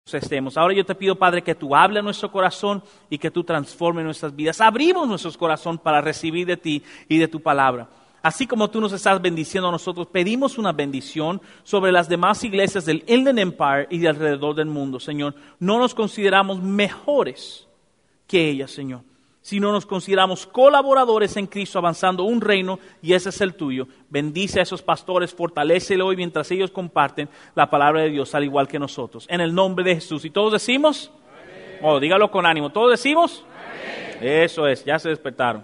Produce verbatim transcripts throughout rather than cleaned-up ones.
estemos. Ahora yo te pido, Padre, que tú hables a nuestro corazón y que tú transformes nuestras vidas. Abrimos nuestros corazones para recibir de ti y de tu palabra. Así como tú nos estás bendiciendo a nosotros, pedimos una bendición sobre las demás iglesias del Inland Empire y de alrededor del mundo, Señor. No nos consideramos mejores que ellas, Señor, sino nos consideramos colaboradores en Cristo, avanzando un reino, y ese es el tuyo. Bendice a esos pastores, fortalécelo hoy mientras ellos comparten la palabra de Dios, al igual que nosotros. En el nombre de Jesús. ¿Y todos decimos? Amén. Oh, dígalo con ánimo. ¿Todos decimos? Amén. Eso es, ya se despertaron.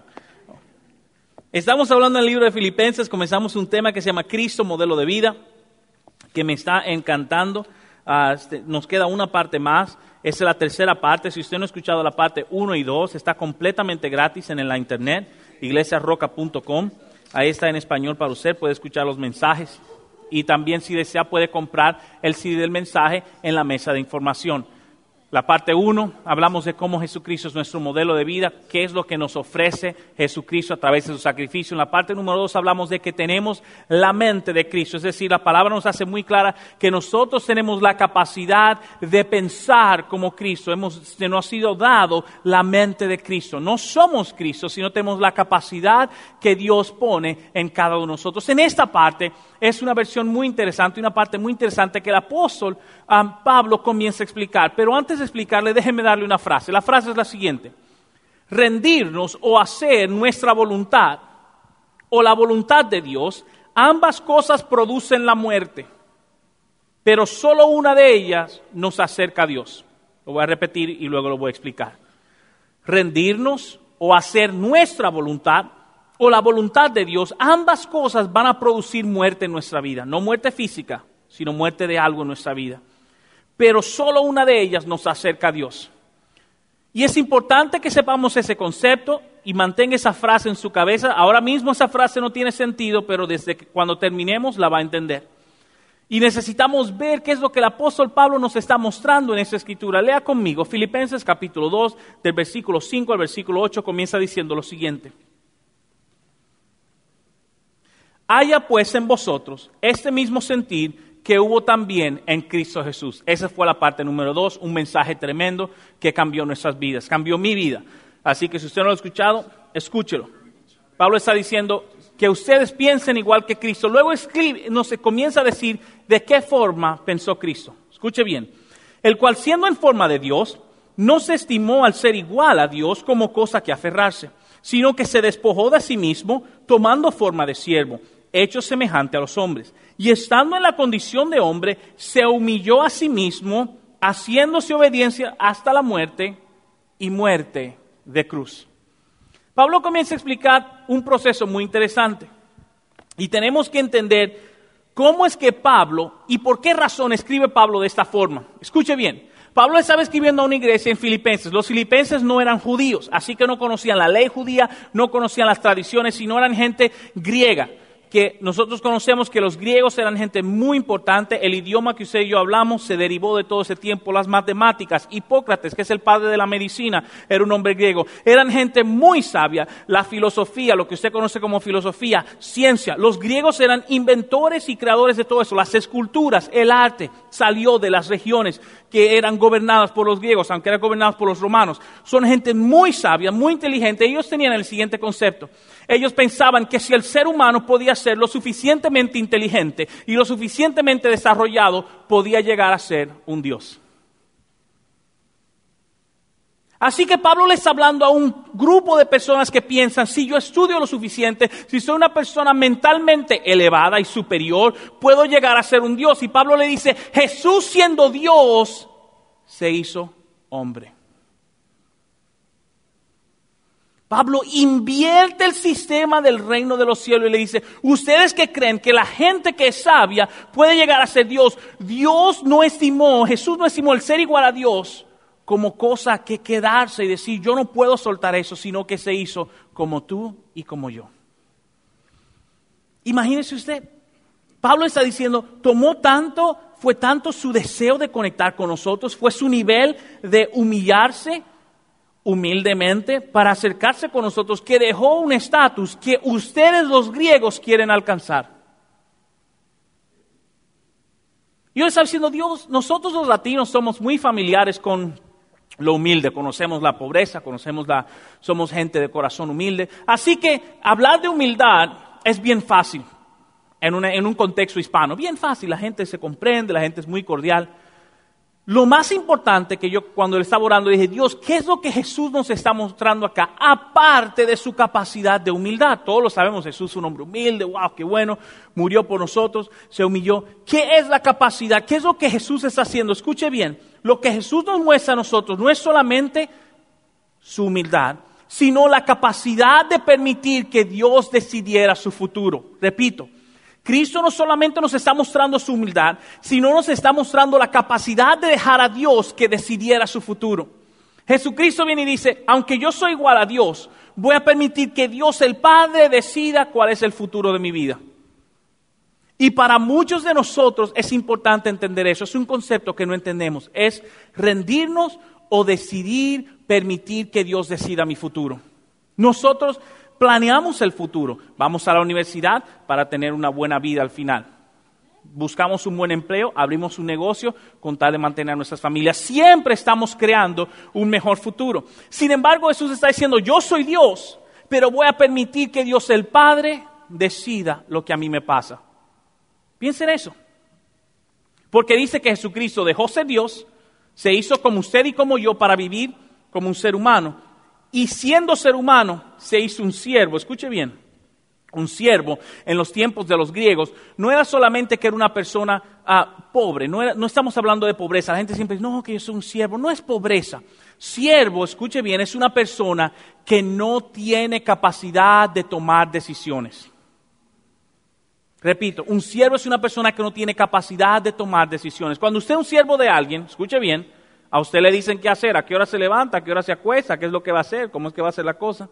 Estamos hablando en el libro de Filipenses, comenzamos un tema que se llama Cristo, modelo de vida, que me está encantando. Uh, este, nos queda una parte más, esa es la tercera parte. Si usted no ha escuchado la parte uno y dos, está completamente gratis en la internet, iglesia roca punto com. Ahí está en español para usted, puede escuchar los mensajes. Y también, si desea, puede comprar el C D del mensaje en la mesa de información. La parte uno, hablamos de cómo Jesucristo es nuestro modelo de vida, qué es lo que nos ofrece Jesucristo a través de su sacrificio. En la parte número dos hablamos de que tenemos la mente de Cristo, es decir, la palabra nos hace muy clara que nosotros tenemos la capacidad de pensar como Cristo. Hemos, se nos ha sido dado la mente de Cristo. No somos Cristo, sino tenemos la capacidad que Dios pone en cada uno de nosotros. En esta parte es una versión muy interesante, una parte muy interesante que el apóstol um, Pablo comienza a explicar. Pero antes de explicarle, déjeme darle una frase. La frase es la siguiente: rendirnos o hacer nuestra voluntad o la voluntad de Dios, ambas cosas producen la muerte, pero solo una de ellas nos acerca a Dios. Lo voy a repetir y luego lo voy a explicar. Rendirnos o hacer nuestra voluntad o la voluntad de Dios, ambas cosas van a producir muerte en nuestra vida. No muerte física, sino muerte de algo en nuestra vida. Pero solo una de ellas nos acerca a Dios. Y es importante que sepamos ese concepto y mantenga esa frase en su cabeza. Ahora mismo esa frase no tiene sentido, pero desde que cuando terminemos la va a entender. Y necesitamos ver qué es lo que el apóstol Pablo nos está mostrando en esta escritura. Lea conmigo, Filipenses capítulo dos, del versículo cinco al versículo ocho, comienza diciendo lo siguiente: haya pues en vosotros este mismo sentir que hubo también en Cristo Jesús. Esa fue la parte número dos, un mensaje tremendo que cambió nuestras vidas, cambió mi vida. Así que si usted no lo ha escuchado, escúchelo. Pablo está diciendo que ustedes piensen igual que Cristo. Luego escribe, no se comienza a decir de qué forma pensó Cristo. Escuche bien. El cual, siendo en forma de Dios, no se estimó al ser igual a Dios como cosa que aferrarse, sino que se despojó de sí mismo, tomando forma de siervo, hecho semejante a los hombres. Y estando en la condición de hombre, se humilló a sí mismo, haciéndose obediencia hasta la muerte y muerte de cruz. Pablo comienza a explicar un proceso muy interesante. Y tenemos que entender cómo es que Pablo y por qué razón escribe Pablo de esta forma. Escuche bien. Pablo estaba escribiendo a una iglesia en Filipenses. Los filipenses no eran judíos, así que no conocían la ley judía, no conocían las tradiciones, sino eran gente griega. Que nosotros conocemos que los griegos eran gente muy importante. El idioma que usted y yo hablamos se derivó de todo ese tiempo. Las matemáticas, Hipócrates, que es el padre de la medicina, era un hombre griego. Eran gente muy sabia. La filosofía, lo que usted conoce como filosofía, ciencia. Los griegos eran inventores y creadores de todo eso. Las esculturas, el arte, salió de las regiones que eran gobernadas por los griegos, aunque eran gobernadas por los romanos. Son gente muy sabia, muy inteligente. Ellos tenían el siguiente concepto. Ellos pensaban que si el ser humano podía ser lo suficientemente inteligente y lo suficientemente desarrollado, podía llegar a ser un Dios. Así que Pablo le está hablando a un grupo de personas que piensan, si yo estudio lo suficiente, si soy una persona mentalmente elevada y superior, puedo llegar a ser un Dios. Y Pablo le dice, Jesús siendo Dios, se hizo hombre. Pablo invierte el sistema del reino de los cielos y le dice, ustedes que creen que la gente que es sabia puede llegar a ser Dios, Dios no estimó, Jesús no estimó el ser igual a Dios como cosa que quedarse y decir, yo no puedo soltar eso, sino que se hizo como tú y como yo. Imagínese usted, Pablo está diciendo, tomó tanto, fue tanto su deseo de conectar con nosotros, fue su nivel de humillarse humildemente para acercarse con nosotros, que dejó un estatus que ustedes los griegos quieren alcanzar. Y yo estaba diciendo, Dios, nosotros los latinos somos muy familiares con lo humilde, conocemos la pobreza, conocemos la, somos gente de corazón humilde. Así que hablar de humildad es bien fácil en, una, en un contexto hispano, bien fácil, la gente se comprende, la gente es muy cordial. Lo más importante que yo cuando le estaba orando dije, Dios, ¿qué es lo que Jesús nos está mostrando acá? Aparte de su capacidad de humildad. Todos lo sabemos, Jesús es un hombre humilde, wow, qué bueno, murió por nosotros, se humilló. ¿Qué es la capacidad? ¿Qué es lo que Jesús está haciendo? Escuche bien, lo que Jesús nos muestra a nosotros no es solamente su humildad, sino la capacidad de permitir que Dios decidiera su futuro. Repito. Cristo no solamente nos está mostrando su humildad, sino nos está mostrando la capacidad de dejar a Dios que decidiera su futuro. Jesucristo viene y dice, aunque yo soy igual a Dios, voy a permitir que Dios el Padre decida cuál es el futuro de mi vida. Y para muchos de nosotros es importante entender eso, es un concepto que no entendemos, es rendirnos o decidir permitir que Dios decida mi futuro. Nosotros planeamos el futuro. Vamos a la universidad para tener una buena vida al final. Buscamos un buen empleo, abrimos un negocio con tal de mantener a nuestras familias. Siempre estamos creando un mejor futuro. Sin embargo, Jesús está diciendo, yo soy Dios, pero voy a permitir que Dios el Padre decida lo que a mí me pasa. Piensen eso. Porque dice que Jesucristo dejó ser Dios, se hizo como usted y como yo para vivir como un ser humano. Y siendo ser humano, se hizo un siervo. Escuche bien, un siervo en los tiempos de los griegos no era solamente que era una persona uh, pobre, no, era, no estamos hablando de pobreza. La gente siempre dice, no, que yo soy un siervo. No es pobreza. Siervo, escuche bien, es una persona que no tiene capacidad de tomar decisiones. Repito, un siervo es una persona que no tiene capacidad de tomar decisiones. Cuando usted es un siervo de alguien, escuche bien, a usted le dicen qué hacer, a qué hora se levanta, a qué hora se acuesta, qué es lo que va a hacer, cómo es que va a hacer la cosa.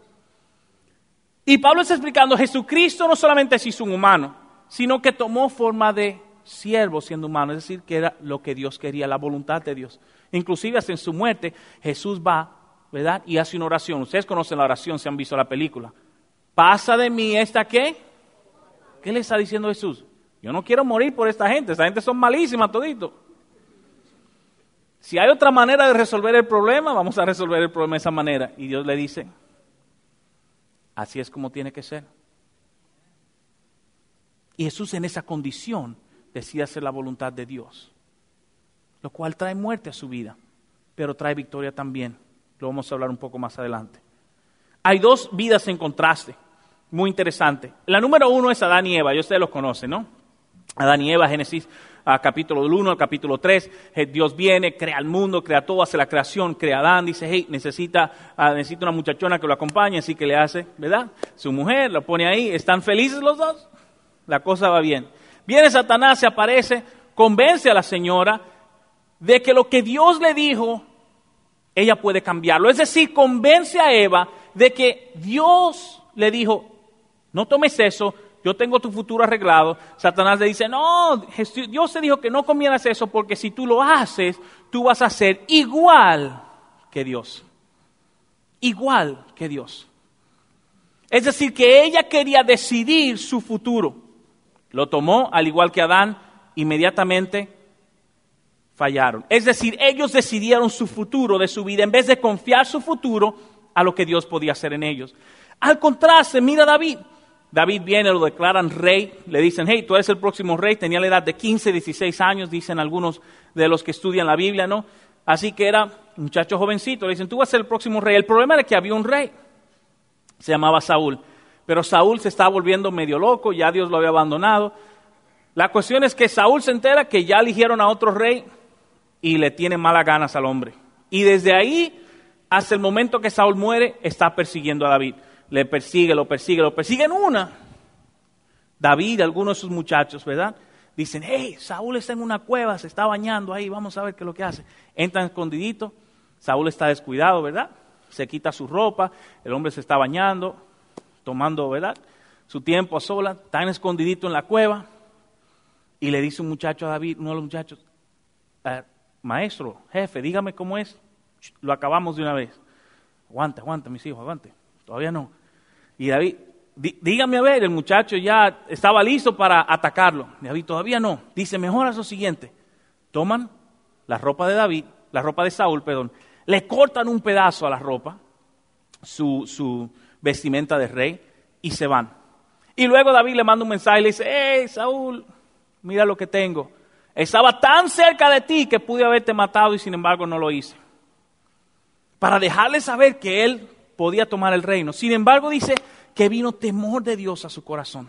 Y Pablo está explicando, Jesucristo no solamente se hizo un humano, sino que tomó forma de siervo siendo humano, es decir, que era lo que Dios quería, la voluntad de Dios. Inclusive hasta en su muerte, Jesús va, ¿verdad? Y hace una oración. Ustedes conocen la oración, si han visto la película. Pasa de mí esta ¿qué? ¿Qué le está diciendo Jesús? Yo no quiero morir por esta gente, esta gente son malísimas toditos. Si hay otra manera de resolver el problema, vamos a resolver el problema de esa manera. Y Dios le dice, así es como tiene que ser. Y Jesús en esa condición decide hacer la voluntad de Dios, lo cual trae muerte a su vida, pero trae victoria también. Lo vamos a hablar un poco más adelante. Hay dos vidas en contraste, muy interesante. La número uno es Adán y Eva, y ustedes los conocen, ¿no? Adán y Eva, Génesis uh, capítulo uno al capítulo tres, eh, Dios viene, crea el mundo, crea todo, hace la creación, crea a Adán, dice, hey, necesita, uh, necesita una muchachona que lo acompañe, así que le hace, ¿verdad? Su mujer, lo pone ahí, ¿están felices los dos? La cosa va bien. Viene Satanás, se aparece, convence a la señora de que lo que Dios le dijo, ella puede cambiarlo. Es decir, convence a Eva de que Dios le dijo, no tomes eso, yo tengo tu futuro arreglado. Satanás le dice, no, Dios te dijo que no comieras eso porque si tú lo haces, tú vas a ser igual que Dios. Igual que Dios. Es decir, que ella quería decidir su futuro. Lo tomó, al igual que Adán, inmediatamente fallaron. Es decir, ellos decidieron su futuro de su vida en vez de confiar su futuro a lo que Dios podía hacer en ellos. Al contraste, mira a David. David viene, lo declaran rey, le dicen, hey, tú eres el próximo rey, tenía la edad de quince, dieciséis años, dicen algunos de los que estudian la Biblia, ¿no? Así que era un muchacho jovencito, le dicen, tú vas a ser el próximo rey. El problema era que había un rey, se llamaba Saúl, pero Saúl se estaba volviendo medio loco, ya Dios lo había abandonado. La cuestión es que Saúl se entera que ya eligieron a otro rey y le tiene malas ganas al hombre. Y desde ahí, hasta el momento que Saúl muere, está persiguiendo a David. Le persigue, lo persigue, lo persigue en una. David, algunos de sus muchachos, ¿verdad? Dicen, hey, Saúl está en una cueva, se está bañando ahí, vamos a ver qué es lo que hace. Entran escondidito, Saúl está descuidado, ¿verdad? Se quita su ropa, el hombre se está bañando, tomando, ¿verdad? Su tiempo a solas, está escondidito en la cueva. Y le dice un muchacho a David, uno de los muchachos, eh, maestro, jefe, dígame cómo es. Lo acabamos de una vez. Aguanta, aguanta, mis hijos, aguante. Todavía no. Y David, dí, dígame a ver, el muchacho ya estaba listo para atacarlo. Y David, todavía no. Dice, mejor haz lo siguiente. toman la ropa de David, la ropa de Saúl, perdón, le cortan un pedazo a la ropa, su, su vestimenta de rey, y se van. Y luego David le manda un mensaje y le dice, hey Saúl, mira lo que tengo. Estaba tan cerca de ti que pude haberte matado y sin embargo no lo hice. Para dejarle saber que él podía tomar el reino. Sin embargo dice que vino temor de Dios a su corazón.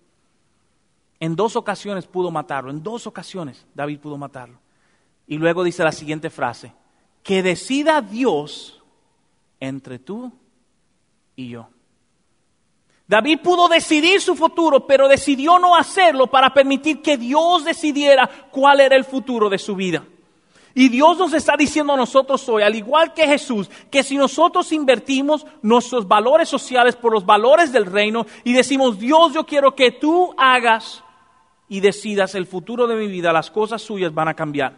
En dos ocasiones pudo matarlo, en dos ocasiones David pudo matarlo. Y luego dice la siguiente frase, que decida Dios entre tú y yo. David pudo decidir su futuro, pero decidió no hacerlo para permitir que Dios decidiera cuál era el futuro de su vida. Y Dios nos está diciendo a nosotros hoy, al igual que Jesús, que si nosotros invertimos nuestros valores sociales por los valores del reino y decimos, Dios, yo quiero que tú hagas y decidas el futuro de mi vida, las cosas suyas van a cambiar.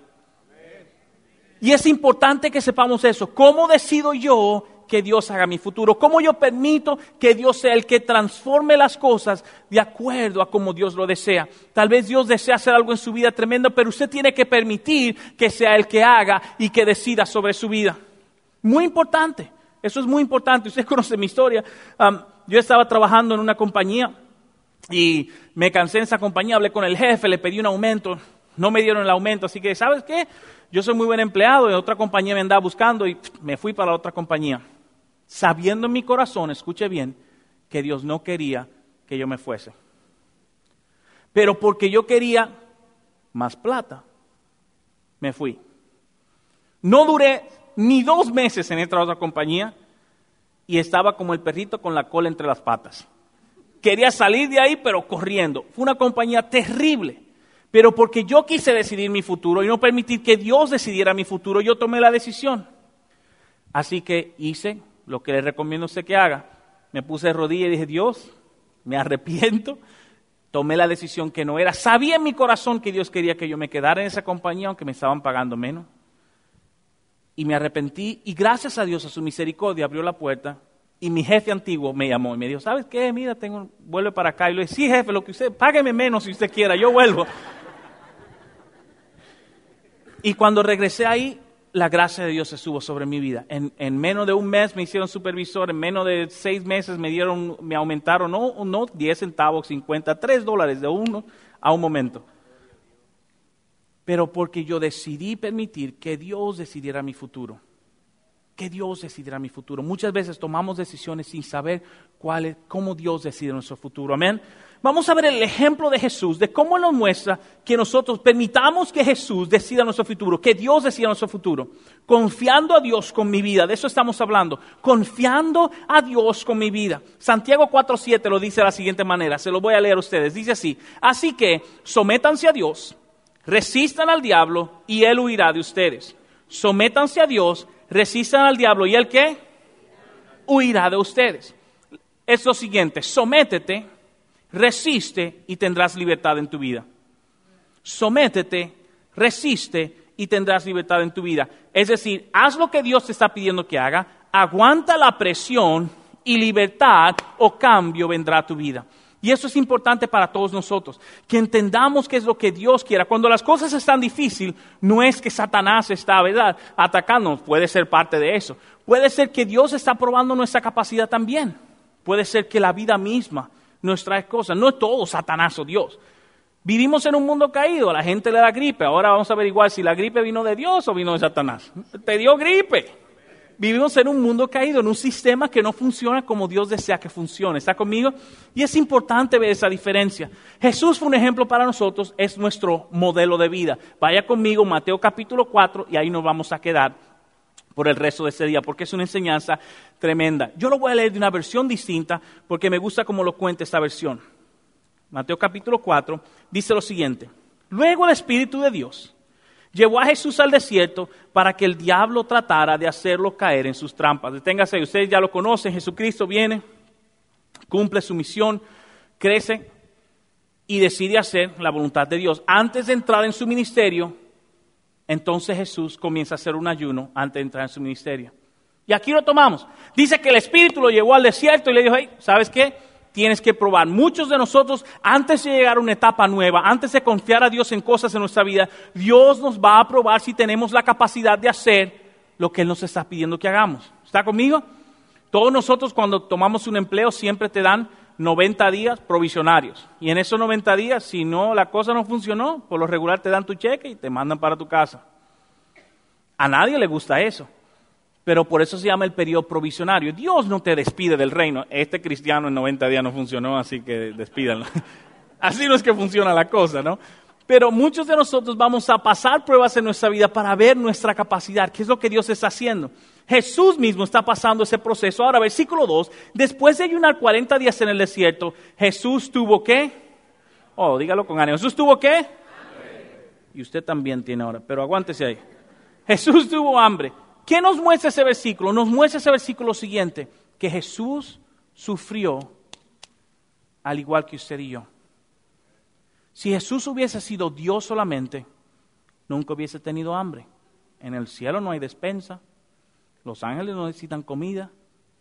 Y es importante que sepamos eso. ¿Cómo decido yo que Dios haga mi futuro? ¿Cómo yo permito que Dios sea el que transforme las cosas de acuerdo a como Dios lo desea? Tal vez Dios desea hacer algo en su vida tremendo, pero usted tiene que permitir que sea el que haga y que decida sobre su vida. Muy importante, eso es muy importante. Usted conoce mi historia. Um, yo estaba trabajando en una compañía y me cansé en esa compañía, hablé con el jefe, le pedí un aumento, no me dieron el aumento, así que ¿sabes qué? Yo soy muy buen empleado y otra compañía me andaba buscando y me fui para la otra compañía. Sabiendo en mi corazón, escuche bien, que Dios no quería que yo me fuese. Pero porque yo quería más plata, me fui. No duré ni dos meses en esta otra compañía y estaba como el perrito con la cola entre las patas. Quería salir de ahí, pero corriendo. Fue una compañía terrible. Pero porque yo quise decidir mi futuro y no permitir que Dios decidiera mi futuro, yo tomé la decisión. Así que hice lo que le recomiendo a usted que haga. Me puse de rodillas y dije, Dios, me arrepiento. Tomé la decisión que no era. Sabía en mi corazón que Dios quería que yo me quedara en esa compañía, aunque me estaban pagando menos. Y me arrepentí y gracias a Dios, a su misericordia, abrió la puerta. Y mi jefe antiguo me llamó y me dijo, ¿sabes qué? Mira, tengo, vuelve para acá. Y le dije, sí, jefe, lo que usted, págueme menos si usted quiera, yo vuelvo. Y cuando regresé ahí, la gracia de Dios estuvo sobre mi vida. En, en menos de un mes me hicieron supervisor, en menos de seis meses me dieron, me aumentaron, no, no diez centavos, cincuenta, tres dólares de uno a un momento. Pero porque yo decidí permitir que Dios decidiera mi futuro. Que Dios decidirá mi futuro. Muchas veces tomamos decisiones sin saber cuál es, cómo Dios decide nuestro futuro. Amén. Vamos a ver el ejemplo de Jesús, de cómo nos muestra que nosotros permitamos que Jesús decida nuestro futuro, que Dios decida nuestro futuro. Confiando a Dios con mi vida, de eso estamos hablando. Confiando a Dios con mi vida. Santiago cuatro siete lo dice de la siguiente manera, se lo voy a leer a ustedes. Dice así, así que sométanse a Dios, resistan al diablo y él huirá de ustedes. Sométanse a Dios, resistan al diablo y ¿el qué? Huirá de ustedes. Es lo siguiente, sométete, resiste y tendrás libertad en tu vida. Sométete, resiste y tendrás libertad en tu vida. Es decir, haz lo que Dios te está pidiendo que haga, aguanta la presión y libertad o cambio vendrá a tu vida. Y eso es importante para todos nosotros, que entendamos qué es lo que Dios quiera. Cuando las cosas están difíciles, no es que Satanás está, ¿verdad?, atacándonos, puede ser parte de eso. Puede ser que Dios está probando nuestra capacidad también. Puede ser que la vida misma nos trae cosas. No es todo Satanás o Dios. Vivimos en un mundo caído, a la gente le da gripe. Ahora vamos a averiguar si la gripe vino de Dios o vino de Satanás. Te dio gripe. Vivimos en un mundo caído, en un sistema que no funciona como Dios desea que funcione. ¿Está conmigo? Y es importante ver esa diferencia. Jesús fue un ejemplo para nosotros, es nuestro modelo de vida. Vaya conmigo, Mateo capítulo cuatro, y ahí nos vamos a quedar por el resto de ese día, porque es una enseñanza tremenda. Yo lo voy a leer de una versión distinta, porque me gusta cómo lo cuenta esta versión. Mateo capítulo cuatro dice lo siguiente. Luego el Espíritu de Dios llevó a Jesús al desierto para que el diablo tratara de hacerlo caer en sus trampas. Deténgase ahí, ustedes ya lo conocen, Jesucristo viene, cumple su misión, crece y decide hacer la voluntad de Dios. Antes de entrar en su ministerio, entonces Jesús comienza a hacer un ayuno antes de entrar en su ministerio. Y aquí lo tomamos. Dice que el Espíritu lo llevó al desierto y le dijo, hey, ¿sabes qué? tienes que probar. Muchos de nosotros, antes de llegar a una etapa nueva, antes de confiar a Dios en cosas en nuestra vida, Dios nos va a probar si tenemos la capacidad de hacer lo que Él nos está pidiendo que hagamos. ¿Está conmigo? Todos nosotros cuando tomamos un empleo siempre te dan noventa días provisionarios. Y en esos noventa días, si no la cosa no funcionó, por lo regular te dan tu cheque y te mandan para tu casa. A nadie le gusta eso. Pero por eso se llama el periodo provisionario. Dios no te despide del reino. Este cristiano en noventa días no funcionó, así que despídanlo. Así no es que funciona la cosa, ¿no? Pero muchos de nosotros vamos a pasar pruebas en nuestra vida para ver nuestra capacidad. ¿Qué es lo que Dios está haciendo? Jesús mismo está pasando ese proceso. Ahora, versículo dos. Después de ayunar cuarenta días en el desierto, Jesús tuvo ¿qué? Oh, dígalo con ánimo. ¿Jesús tuvo qué? Hambre. Y usted también tiene ahora, pero aguántese ahí. Jesús tuvo hambre. ¿Qué nos muestra ese versículo? Nos muestra ese versículo siguiente, que Jesús sufrió al igual que usted y yo. Si Jesús hubiese sido Dios solamente, nunca hubiese tenido hambre. En el cielo no hay despensa, los ángeles no necesitan comida.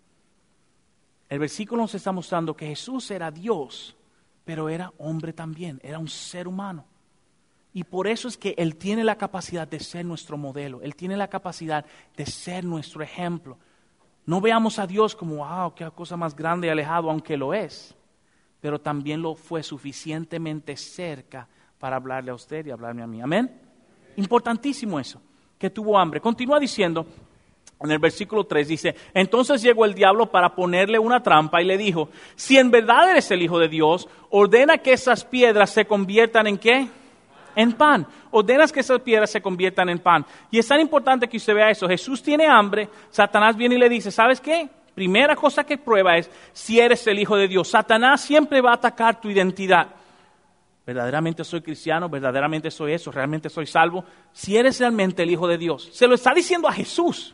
El versículo nos está mostrando que Jesús era Dios, pero era hombre también, era un ser humano. Y por eso es que Él tiene la capacidad de ser nuestro modelo, Él tiene la capacidad de ser nuestro ejemplo. No veamos a Dios como, wow, qué cosa más grande y alejado, aunque lo es. Pero también lo fue suficientemente cerca para hablarle a usted y hablarme a mí. ¿Amén? Importantísimo eso, que tuvo hambre. Continúa diciendo, en el versículo tres dice, entonces llegó el diablo para ponerle una trampa y le dijo, si en verdad eres el Hijo de Dios, ordena que esas piedras se conviertan en ¿qué? En pan. Ordenas que esas piedras se conviertan en pan. Y es tan importante que usted vea eso. Jesús tiene hambre, Satanás viene y le dice, ¿sabes qué? Primera cosa que prueba es si eres el Hijo de Dios. Satanás siempre va a atacar tu identidad. ¿Verdaderamente soy cristiano? ¿Verdaderamente soy eso? ¿Realmente soy salvo? Si eres realmente el Hijo de Dios. Se lo está diciendo a Jesús.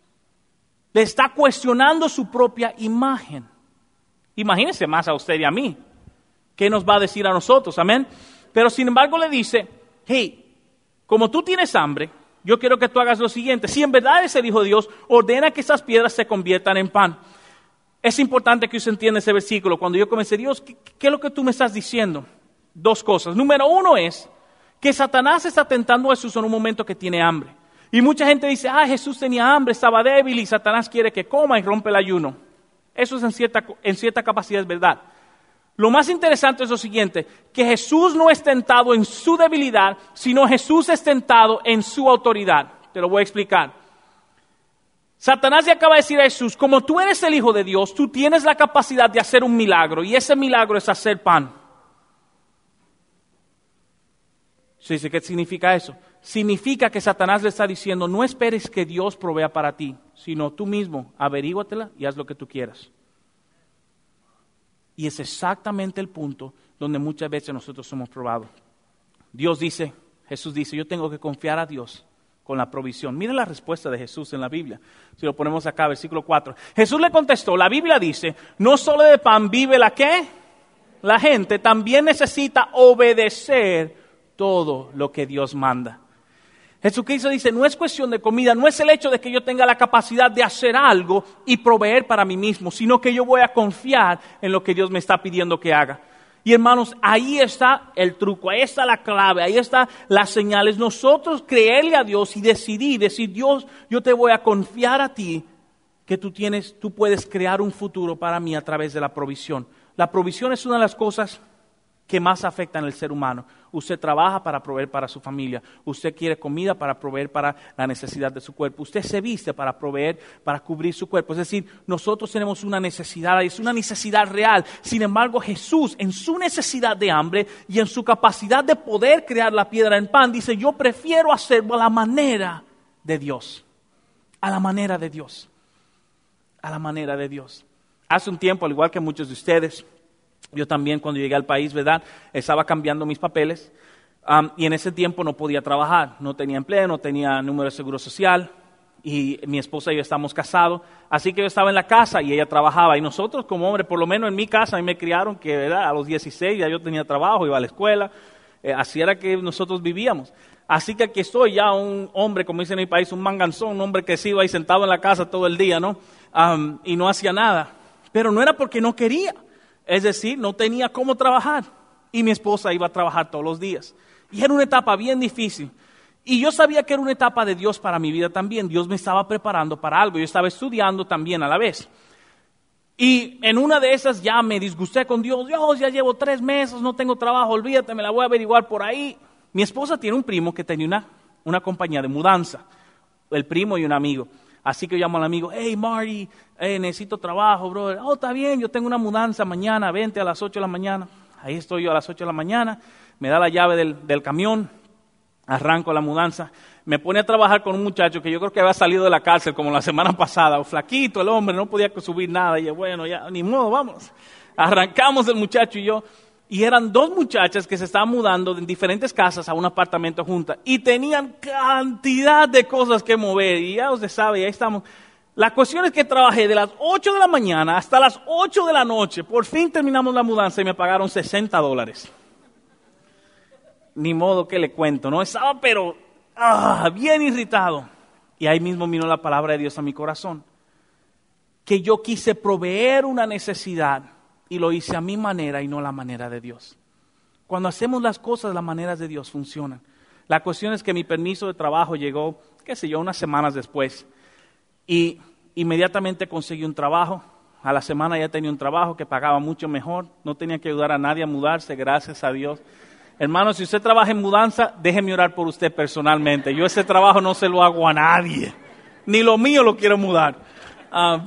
Le está cuestionando su propia imagen. Imagínense más a usted y a mí. ¿Qué nos va a decir a nosotros? Amén. Pero sin embargo le dice, hey, como tú tienes hambre, yo quiero que tú hagas lo siguiente. Si en verdad eres el Hijo de Dios, ordena que esas piedras se conviertan en pan. Es importante que usted entienda ese versículo. Cuando yo comencé, Dios, ¿qué, qué es lo que tú me estás diciendo? Dos cosas. Número uno es que Satanás está tentando a Jesús en un momento que tiene hambre. Y mucha gente dice, ah, Jesús tenía hambre, estaba débil y Satanás quiere que coma y rompe el ayuno. Eso es en cierta, en cierta capacidad es verdad. Lo más interesante es lo siguiente, que Jesús no es tentado en su debilidad, sino Jesús es tentado en su autoridad. Te lo voy a explicar. Satanás le acaba de decir a Jesús, como tú eres el Hijo de Dios, tú tienes la capacidad de hacer un milagro, y ese milagro es hacer pan. ¿Sí? ¿Qué significa eso? Significa que Satanás le está diciendo, no esperes que Dios provea para ti, sino tú mismo, averíguatela y haz lo que tú quieras. Y es exactamente el punto donde muchas veces nosotros somos probados. Dios dice, Jesús dice, yo tengo que confiar a Dios con la provisión. Mira la respuesta de Jesús en la Biblia. Si lo ponemos acá, versículo cuatro. Jesús le contestó, la Biblia dice, no solo de pan vive la ¿qué? La gente también necesita obedecer todo lo que Dios manda. Jesucristo dice, no es cuestión de comida, no es el hecho de que yo tenga la capacidad de hacer algo y proveer para mí mismo, sino que yo voy a confiar en lo que Dios me está pidiendo que haga. Y hermanos, ahí está el truco, ahí está la clave, ahí está las señales. Nosotros creerle a Dios y decidir, decir, Dios, yo te voy a confiar a ti, que tú tienes, tú puedes crear un futuro para mí a través de la provisión. La provisión es una de las cosas que más afectan al ser humano. Usted trabaja para proveer para su familia. Usted quiere comida para proveer para la necesidad de su cuerpo. Usted se viste para proveer, para cubrir su cuerpo. Es decir, nosotros tenemos una necesidad, es una necesidad real. Sin embargo, Jesús, en su necesidad de hambre y en su capacidad de poder crear la piedra en pan, dice, yo prefiero hacerlo a la manera de Dios. A la manera de Dios. A la manera de Dios. Hace un tiempo, al igual que muchos de ustedes, yo también cuando llegué al país, ¿verdad? Estaba cambiando mis papeles um, y en ese tiempo no podía trabajar, no tenía empleo, no tenía número de seguro social y mi esposa y yo estábamos casados, así que yo estaba en la casa y ella trabajaba y nosotros como hombres, por lo menos en mi casa, a mí me criaron que ¿verdad? A los dieciséis ya yo tenía trabajo, iba a la escuela, eh, así era que nosotros vivíamos. Así que aquí estoy ya un hombre, como dicen en mi país, un manganzón, un hombre que se iba ahí sentado en la casa todo el día, ¿no? Um, y no hacía nada, pero no era porque no quería. Es decir, no tenía cómo trabajar. Y mi esposa iba a trabajar todos los días. Y era una etapa bien difícil. Y yo sabía que era una etapa de Dios para mi vida también. Dios me estaba preparando para algo. Yo estaba estudiando también a la vez. Y en una de esas ya me disgusté con Dios. Dios, ya llevo tres meses, no tengo trabajo, olvídate, me la voy a averiguar por ahí. Mi esposa tiene un primo que tenía una, una compañía de mudanza. El primo y un amigo. Así que yo llamo al amigo, hey Marty, hey, necesito trabajo, brother. Oh, está bien, yo tengo una mudanza mañana, vente a las ocho de la mañana. Ahí estoy yo a las ocho de la mañana, me da la llave del, del camión, arranco la mudanza. Me pone a trabajar con un muchacho que yo creo que había salido de la cárcel como la semana pasada, o flaquito el hombre, no podía subir nada. Y yo, bueno, ya, ni modo, vamos. Arrancamos el muchacho y yo, y eran dos muchachas que se estaban mudando en diferentes casas a un apartamento juntas, y tenían cantidad de cosas que mover, y ya usted sabe, ahí estamos. La cuestión es que trabajé de las ocho de la mañana hasta las ocho de la noche, por fin terminamos la mudanza y me pagaron sesenta dólares. Ni modo que le cuento, ¿no? Estaba pero... Ah, bien irritado. Y ahí mismo vino la palabra de Dios a mi corazón. Que yo quise proveer una necesidad y lo hice a mi manera y no la manera de Dios. Cuando hacemos las cosas, las maneras de Dios funcionan. La cuestión es que mi permiso de trabajo llegó, qué sé yo, unas semanas después. Y inmediatamente conseguí un trabajo. A la semana ya tenía un trabajo que pagaba mucho mejor. No tenía que ayudar a nadie a mudarse, gracias a Dios. Hermano, si usted trabaja en mudanza, déjeme orar por usted personalmente. Yo ese trabajo no se lo hago a nadie. Ni lo mío lo quiero mudar. Uh,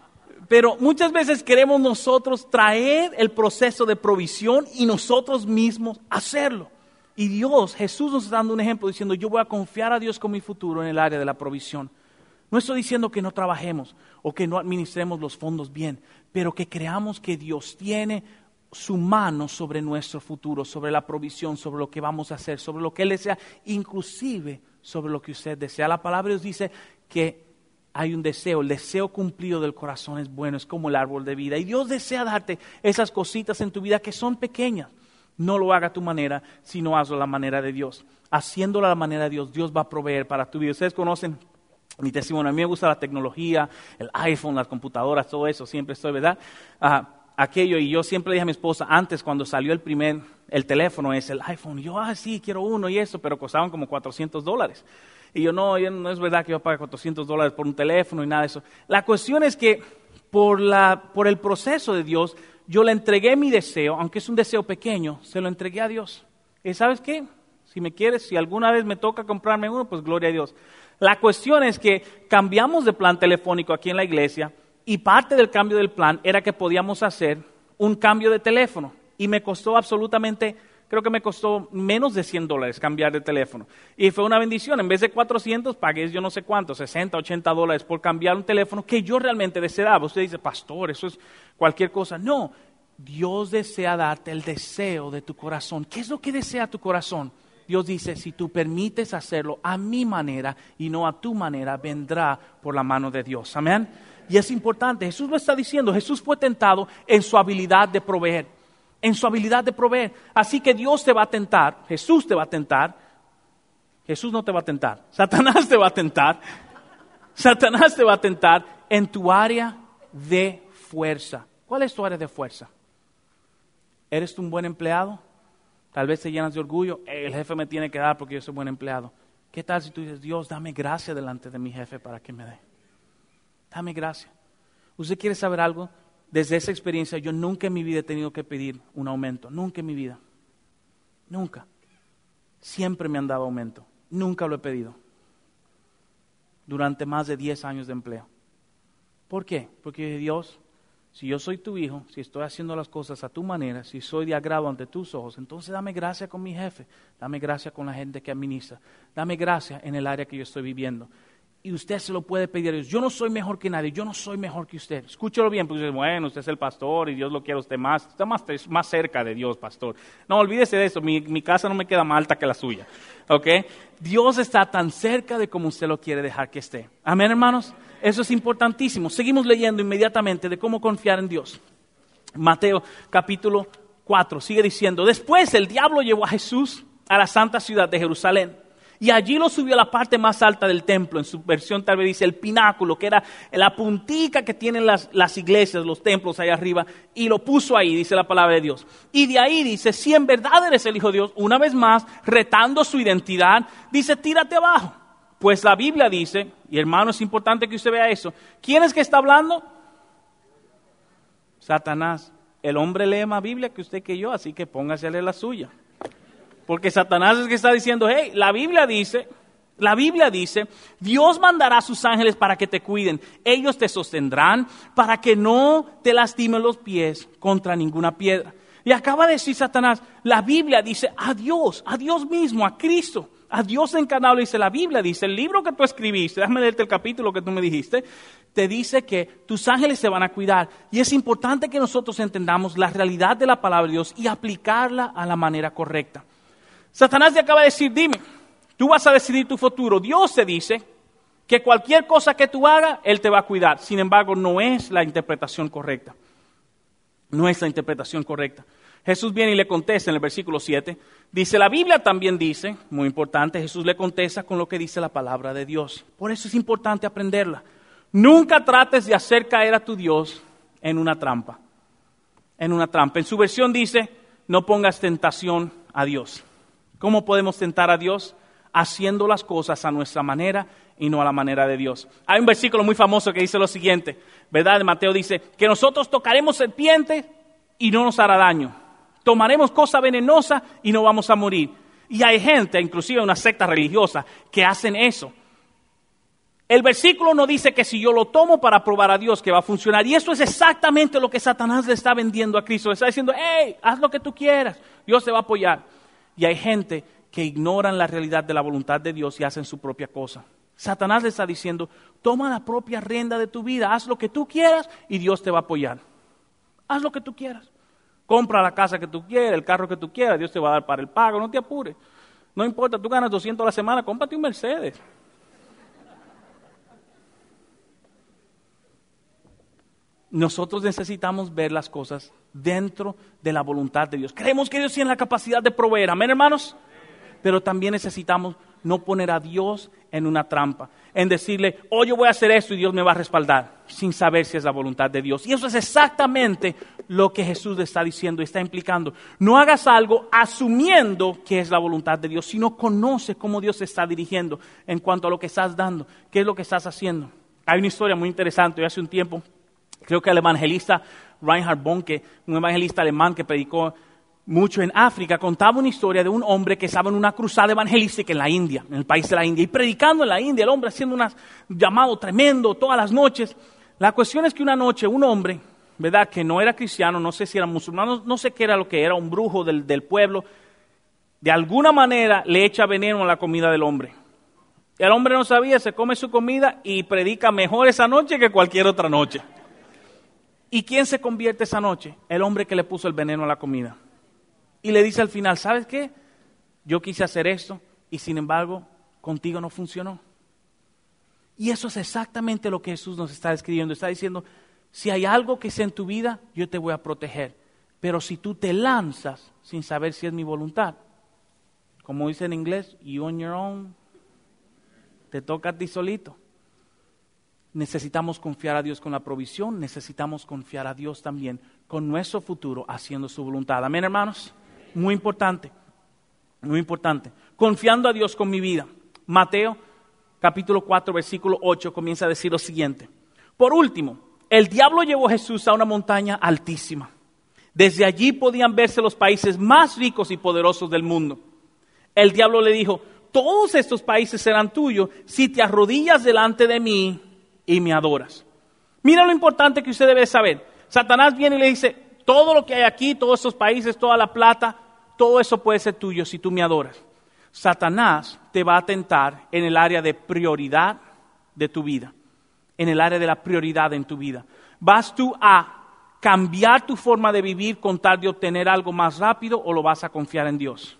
pero muchas veces queremos nosotros traer el proceso de provisión y nosotros mismos hacerlo. Y Dios, Jesús nos está dando un ejemplo diciendo, yo voy a confiar a Dios con mi futuro en el área de la provisión. No estoy diciendo que no trabajemos o que no administremos los fondos bien, pero que creamos que Dios tiene su mano sobre nuestro futuro, sobre la provisión, sobre lo que vamos a hacer, sobre lo que Él desea, inclusive sobre lo que usted desea. La palabra Dios dice que hay un deseo, el deseo cumplido del corazón es bueno, es como el árbol de vida. Y Dios desea darte esas cositas en tu vida que son pequeñas. No lo haga a tu manera, sino hazlo a la manera de Dios. Haciéndolo a la manera de Dios, Dios va a proveer para tu vida. Ustedes conocen mi testimonio, a mí me gusta la tecnología, el iPhone, las computadoras, todo eso, siempre estoy, ¿verdad? Uh, aquello, y yo siempre dije a mi esposa, antes cuando salió el primer, el teléfono es el iPhone, y yo, ah, sí, quiero uno y eso, pero costaban como cuatrocientos dólares. Y yo, no, yo, no es verdad que yo pague cuatrocientos dólares por un teléfono y nada de eso. La cuestión es que por, la, por el proceso de Dios, yo le entregué mi deseo, aunque es un deseo pequeño, se lo entregué a Dios. ¿Y sabes qué? Si me quieres, si alguna vez me toca comprarme uno, pues gloria a Dios. La cuestión es que cambiamos de plan telefónico aquí en la iglesia y parte del cambio del plan era que podíamos hacer un cambio de teléfono y me costó absolutamente, creo que me costó menos de cien dólares cambiar de teléfono. Y fue una bendición, en vez de cuatrocientos pagué yo no sé cuánto, sesenta, ochenta dólares por cambiar un teléfono que yo realmente deseaba. Usted dice, pastor, eso es cualquier cosa. No, Dios desea darte el deseo de tu corazón. ¿Qué es lo que desea tu corazón? Dios dice, si tú permites hacerlo a mi manera y no a tu manera, vendrá por la mano de Dios. Amén. Y es importante, Jesús lo está diciendo, Jesús fue tentado en su habilidad de proveer, en su habilidad de proveer. Así que Dios te va a tentar, Jesús te va a tentar, Jesús no te va a tentar, Satanás te va a tentar, Satanás te va a tentar en tu área de fuerza. ¿Cuál es tu área de fuerza? ¿Eres tú un buen empleado? Tal vez te llenas de orgullo, el jefe me tiene que dar porque yo soy buen empleado. ¿Qué tal si tú dices, Dios, dame gracia delante de mi jefe para que me dé? Dame gracia. ¿Usted quiere saber algo? Desde esa experiencia yo nunca en mi vida he tenido que pedir un aumento, nunca en mi vida. Nunca. Siempre me han dado aumento, nunca lo he pedido. Durante más de diez años de empleo. ¿Por qué? Porque Dios, si yo soy tu hijo, si estoy haciendo las cosas a tu manera, si soy de agrado ante tus ojos, entonces dame gracia con mi jefe, dame gracia con la gente que administra, dame gracia en el área que yo estoy viviendo. Y usted se lo puede pedir a Dios. Yo no soy mejor que nadie, yo no soy mejor que usted. Escúchelo bien, porque usted dice, bueno, usted es el pastor y Dios lo quiere a usted más. Está más, más cerca de Dios, pastor. No, olvídese de eso, mi, mi casa no me queda más alta que la suya. ¿Ok? Dios está tan cerca de como usted lo quiere dejar que esté. Amén, hermanos. Eso es importantísimo. Seguimos leyendo inmediatamente de cómo confiar en Dios. Mateo capítulo cuatro sigue diciendo, después el diablo llevó a Jesús a la santa ciudad de Jerusalén Y allí lo subió a la parte más alta del templo. En su versión tal vez dice el pináculo, que era la puntica que tienen las, las iglesias, los templos ahí arriba. Y lo puso ahí, dice la palabra de Dios. Y de ahí dice, si en verdad eres el Hijo de Dios, una vez más, retando su identidad, dice, tírate abajo. Pues la Biblia dice, y hermano, es importante que usted vea eso. ¿Quién es que está hablando? Satanás. El hombre lee más Biblia que usted que yo, así que póngase a leer la suya. Porque Satanás es que está diciendo, hey, la Biblia dice, la Biblia dice, Dios mandará a sus ángeles para que te cuiden. Ellos te sostendrán para que no te lastimen los pies contra ninguna piedra. Y acaba de decir Satanás, la Biblia dice a Dios, a Dios mismo, a Cristo, a Dios encarnado. Dice la Biblia, dice el libro que tú escribiste, déjame leerte el capítulo que tú me dijiste, te dice que tus ángeles se van a cuidar. Y es importante que nosotros entendamos la realidad de la palabra de Dios y aplicarla a la manera correcta. Satanás te acaba de decir, dime, tú vas a decidir tu futuro. Dios te dice que cualquier cosa que tú hagas, Él te va a cuidar. Sin embargo, no es la interpretación correcta. No es la interpretación correcta. Jesús viene y le contesta en el versículo siete. Dice, la Biblia también dice, muy importante, Jesús le contesta con lo que dice la palabra de Dios. Por eso es importante aprenderla. Nunca trates de hacer caer a tu Dios en una trampa. En una trampa. En su versión dice, no pongas tentación a Dios. ¿Cómo podemos tentar a Dios? Haciendo las cosas a nuestra manera y no a la manera de Dios. Hay un versículo muy famoso que dice lo siguiente, ¿verdad? Mateo dice que nosotros tocaremos serpiente y no nos hará daño. Tomaremos cosa venenosa y no vamos a morir. Y hay gente, inclusive una secta religiosa, que hacen eso. El versículo no dice que si yo lo tomo para probar a Dios que va a funcionar. Y eso es exactamente lo que Satanás le está vendiendo a Cristo. Le está diciendo, hey, haz lo que tú quieras, Dios te va a apoyar. Y hay gente que ignoran la realidad de la voluntad de Dios y hacen su propia cosa. Satanás le está diciendo, toma la propia rienda de tu vida, haz lo que tú quieras y Dios te va a apoyar. Haz lo que tú quieras. Compra la casa que tú quieras, el carro que tú quieras, Dios te va a dar para el pago, no te apures. No importa, tú ganas doscientos a la semana, cómprate un Mercedes. Nosotros necesitamos ver las cosas dentro de la voluntad de Dios. Creemos que Dios tiene la capacidad de proveer, amén, hermanos. Pero también necesitamos no poner a Dios en una trampa, en decirle, oh, yo voy a hacer esto y Dios me va a respaldar, sin saber si es la voluntad de Dios. Y eso es exactamente lo que Jesús le está diciendo y está implicando. No hagas algo asumiendo que es la voluntad de Dios, sino conoce cómo Dios se está dirigiendo en cuanto a lo que estás dando, qué es lo que estás haciendo. Hay una historia muy interesante, hace un tiempo, creo que el evangelista Reinhard Bonnke, un evangelista alemán que predicó mucho en África, contaba una historia de un hombre que estaba en una cruzada evangelística en la India, en el país de la India, y predicando en la India, el hombre haciendo un llamado tremendo todas las noches. La cuestión es que una noche un hombre, ¿verdad?, que no era cristiano, no sé si era musulmán, no, no sé qué era lo que era, un brujo del, del pueblo, de alguna manera le echa veneno a la comida del hombre. El hombre no sabía, se come su comida y predica mejor esa noche que cualquier otra noche. ¿Y quién se convierte esa noche? El hombre que le puso el veneno a la comida. Y le dice al final, ¿sabes qué? Yo quise hacer esto y sin embargo contigo no funcionó. Y eso es exactamente lo que Jesús nos está describiendo. Está diciendo, si hay algo que sea en tu vida, yo te voy a proteger. Pero si tú te lanzas sin saber si es mi voluntad, como dice en inglés, you on your own, te toca a ti solito. Necesitamos confiar a Dios con la provisión, necesitamos confiar a Dios también con nuestro futuro haciendo su voluntad. Amén, hermanos. Muy importante, muy importante. Confiando a Dios con mi vida. Mateo capítulo cuatro, versículo ocho comienza a decir lo siguiente. Por último, el diablo llevó a Jesús a una montaña altísima. Desde allí podían verse los países más ricos y poderosos del mundo. El diablo le dijo, todos estos países serán tuyos si te arrodillas delante de mí y me adoras. Mira lo importante que usted debe saber. Satanás viene y le dice, todo lo que hay aquí, todos estos países, toda la plata, todo eso puede ser tuyo si tú me adoras. Satanás te va a tentar en el área de prioridad de tu vida, en el área de la prioridad en tu vida. ¿Vas tú a cambiar tu forma de vivir con tal de obtener algo más rápido o lo vas a confiar en Dios?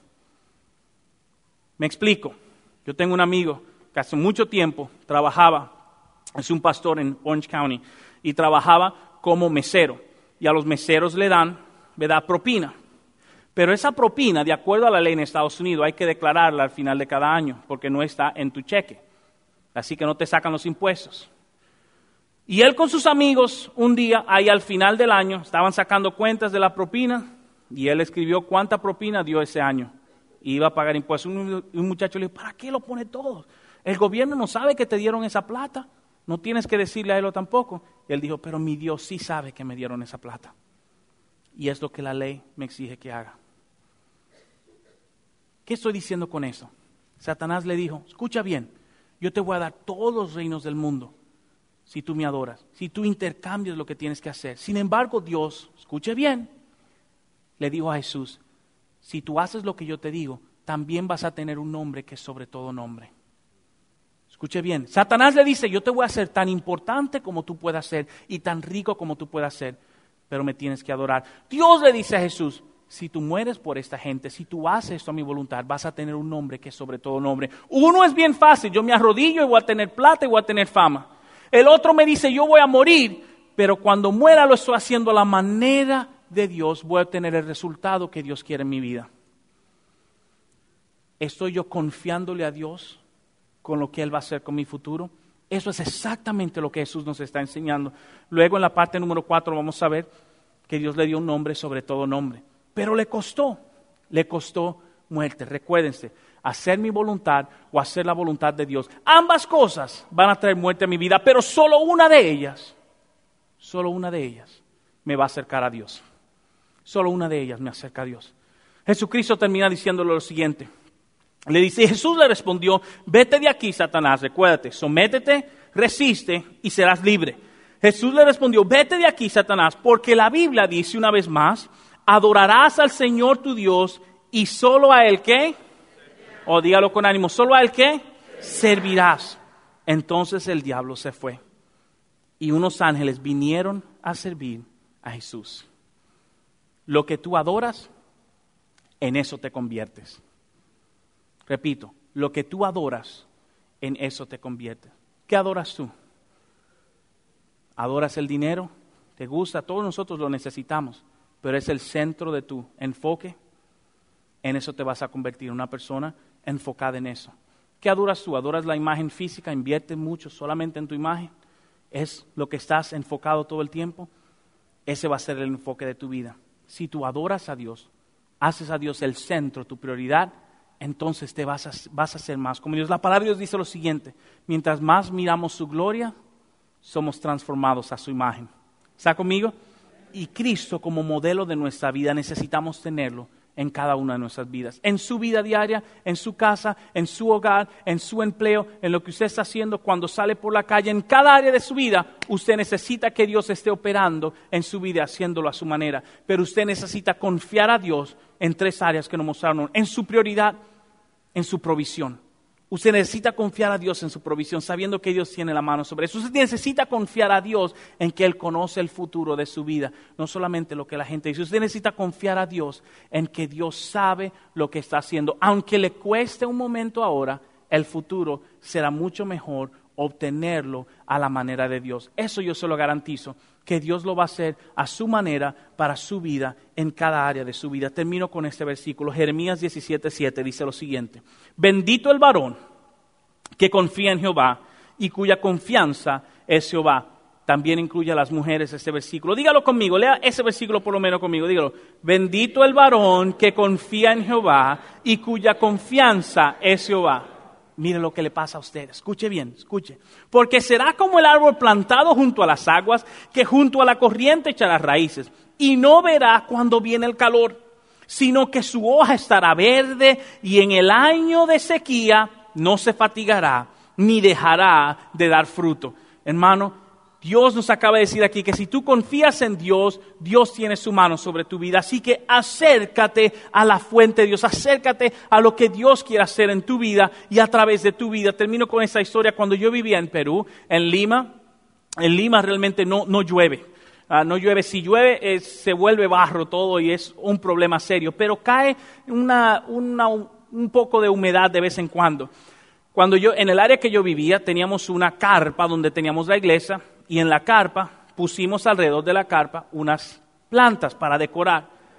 Me explico. Yo tengo un amigo que hace mucho tiempo trabajaba, es un pastor en Orange County, y trabajaba como mesero. Y a los meseros le dan, ¿verdad?, propina. Pero esa propina, de acuerdo a la ley en Estados Unidos, hay que declararla al final de cada año, porque no está en tu cheque. Así que no te sacan los impuestos. Y él con sus amigos, un día, ahí al final del año, estaban sacando cuentas de la propina, y él escribió cuánta propina dio ese año. Y iba a pagar impuestos. Un, un muchacho le dijo, ¿para qué lo pone todo? El gobierno no sabe que te dieron esa plata. No tienes que decirle a él tampoco. Y él dijo, pero mi Dios sí sabe que me dieron esa plata. Y es lo que la ley me exige que haga. ¿Qué estoy diciendo con eso? Satanás le dijo, escucha bien, yo te voy a dar todos los reinos del mundo si tú me adoras, si tú intercambias lo que tienes que hacer. Sin embargo, Dios, escuche bien, le dijo a Jesús, si tú haces lo que yo te digo, también vas a tener un nombre que es sobre todo nombre. Escuche bien, Satanás le dice, yo te voy a hacer tan importante como tú puedas ser y tan rico como tú puedas ser, pero me tienes que adorar. Dios le dice a Jesús, si tú mueres por esta gente, si tú haces esto a mi voluntad, vas a tener un nombre que es sobre todo nombre. Uno es bien fácil, yo me arrodillo y voy a tener plata y voy a tener fama. El otro me dice, yo voy a morir, pero cuando muera lo estoy haciendo a la manera de Dios, voy a obtener el resultado que Dios quiere en mi vida. ¿Estoy yo confiándole a Dios con lo que Él va a hacer con mi futuro? Eso es exactamente lo que Jesús nos está enseñando. Luego en la parte número cuatro vamos a ver que Dios le dio un nombre sobre todo nombre. Pero le costó, le costó muerte. Recuérdense, hacer mi voluntad o hacer la voluntad de Dios. Ambas cosas van a traer muerte a mi vida, pero solo una de ellas, solo una de ellas me va a acercar a Dios. Solo una de ellas me acerca a Dios. Jesucristo termina diciéndole lo siguiente. Le dice, Jesús le respondió, vete de aquí, Satanás, recuérdate, sométete, resiste y serás libre. Jesús le respondió, vete de aquí, Satanás, porque la Biblia dice una vez más, adorarás al Señor tu Dios y solo a Él, ¿qué? O dígalo con ánimo, ¿solo a Él qué? Servirás. Entonces el diablo se fue y unos ángeles vinieron a servir a Jesús. Lo que tú adoras, en eso te conviertes. Repito, lo que tú adoras, en eso te conviertes. ¿Qué adoras tú? ¿Adoras el dinero? ¿Te gusta? Todos nosotros lo necesitamos, pero es el centro de tu enfoque. En eso te vas a convertir en una persona enfocada en eso. ¿Qué adoras tú? ¿Adoras la imagen física? ¿Inviertes mucho solamente en tu imagen? ¿Es lo que estás enfocado todo el tiempo? Ese va a ser el enfoque de tu vida. Si tú adoras a Dios, haces a Dios el centro, tu prioridad, entonces te vas a, vas a hacer más como Dios. La palabra de Dios dice lo siguiente, mientras más miramos su gloria, somos transformados a su imagen. ¿Está conmigo? Y Cristo como modelo de nuestra vida necesitamos tenerlo en cada una de nuestras vidas. En su vida diaria, en su casa, en su hogar, en su empleo, en lo que usted está haciendo cuando sale por la calle, en cada área de su vida, usted necesita que Dios esté operando en su vida, haciéndolo a su manera. Pero usted necesita confiar a Dios en tres áreas que nos mostraron. En su prioridad, en su provisión. Usted necesita confiar a Dios en su provisión, sabiendo que Dios tiene la mano sobre eso. Usted necesita confiar a Dios en que Él conoce el futuro de su vida, no solamente lo que la gente dice. Usted necesita confiar a Dios en que Dios sabe lo que está haciendo. Aunque le cueste un momento ahora, el futuro será mucho mejor obtenerlo a la manera de Dios. Eso yo se lo garantizo, que Dios lo va a hacer a su manera para su vida en cada área de su vida. Termino con este versículo. Jeremías diecisiete siete dice lo siguiente: bendito el varón que confía en Jehová y cuya confianza es Jehová. También incluye a las mujeres este versículo. Dígalo conmigo, lea ese versículo por lo menos conmigo. Dígalo. Bendito el varón que confía en Jehová y cuya confianza es Jehová. Mire lo que le pasa a usted. Escuche bien, escuche. Porque será como el árbol plantado junto a las aguas, que junto a la corriente echa las raíces, y no verá cuando viene el calor, sino que su hoja estará verde, y en el año de sequía no se fatigará, ni dejará de dar fruto. Hermano, Dios nos acaba de decir aquí que si tú confías en Dios, Dios tiene su mano sobre tu vida. Así que acércate a la fuente de Dios, acércate a lo que Dios quiere hacer en tu vida y a través de tu vida. Termino con esta historia. Cuando yo vivía en Perú, en Lima, en Lima realmente no, no llueve. Uh, no llueve, si llueve eh, se vuelve barro todo y es un problema serio. Pero cae una, una, un poco de humedad de vez en cuando. Cuando yo, en el área que yo vivía, teníamos una carpa donde teníamos la iglesia. Y en la carpa pusimos alrededor de la carpa unas plantas para decorar.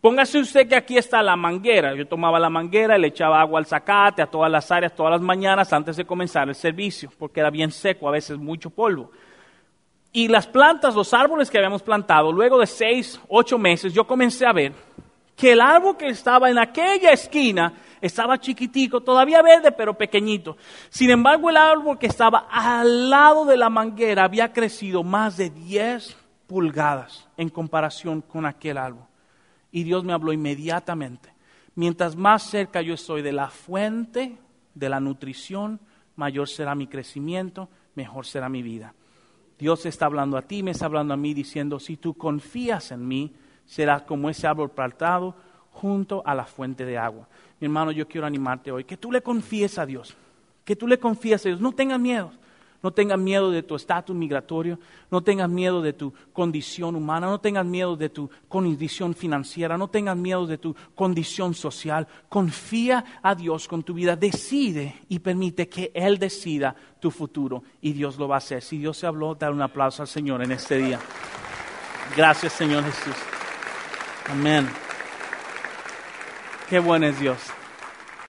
Póngase usted que aquí está la manguera. Yo tomaba la manguera y le echaba agua al zacate, a todas las áreas, todas las mañanas antes de comenzar el servicio, porque era bien seco, a veces mucho polvo. Y las plantas, los árboles que habíamos plantado, luego de seis, ocho meses, yo comencé a ver que el árbol que estaba en aquella esquina estaba chiquitico, todavía verde, pero pequeñito. Sin embargo, el árbol que estaba al lado de la manguera había crecido más de diez pulgadas en comparación con aquel árbol. Y Dios me habló inmediatamente. Mientras más cerca yo estoy de la fuente de la nutrición, mayor será mi crecimiento, mejor será mi vida. Dios está hablando a ti, me está hablando a mí, diciendo, si tú confías en mí, serás como ese árbol plantado junto a la fuente de agua. Mi hermano, yo quiero animarte hoy, que tú le confíes a Dios, que tú le confíes a Dios, no tengas miedo. No tengas miedo de tu estatus migratorio, no tengas miedo de tu condición humana, no tengas miedo de tu condición financiera, no tengas miedo de tu condición social. Confía a Dios con tu vida, decide y permite que Él decida tu futuro y Dios lo va a hacer. Si Dios se habló, dar un aplauso al Señor en este día. Gracias, Señor Jesús. Amén. Qué bueno es Dios.